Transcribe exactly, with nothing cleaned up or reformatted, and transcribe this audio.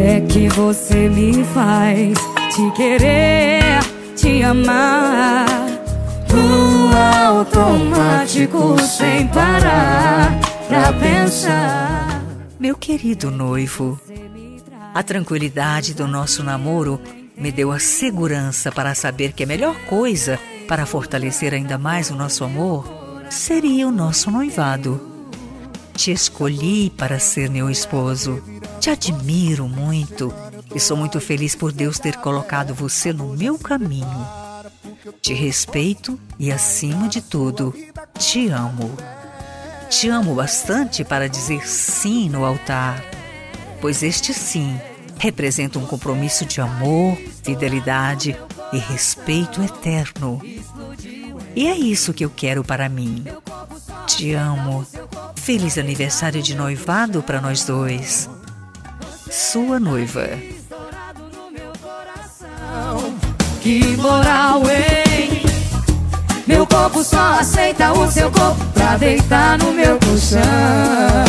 é que você me faz te querer, te amar no automático, sem parar pra pensar. Meu querido noivo, a tranquilidade do nosso namoro me deu a segurança para saber que a melhor coisa para fortalecer ainda mais o nosso amor seria o nosso noivado. Te escolhi para ser meu esposo. Te admiro muito e sou muito feliz por Deus ter colocado você no meu caminho. Te respeito e, acima de tudo, te amo. Te amo bastante para dizer sim no altar, pois este sim representa um compromisso de amor, fidelidade e respeito eterno. E é isso que eu quero para mim. Te amo. Feliz aniversário de noivado para nós dois. Sua noiva. Que moral, hein? Meu corpo só aceita o seu corpo pra deitar no meu colchão.